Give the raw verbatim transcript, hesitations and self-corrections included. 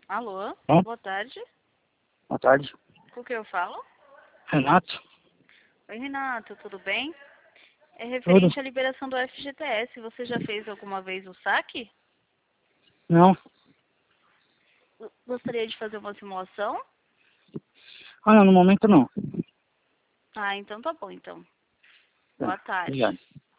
Alô, Bom, boa tarde. boa tarde. Com quem eu falo? Renato? Oi, Renato, tudo bem? É Tudo? referente à liberação do F G T S. Você já fez alguma vez o saque? Não? G- Gostaria de fazer uma simulação? Ah, não, no momento não. Ah, então tá bom, então. Tá, Boa tarde. obrigado.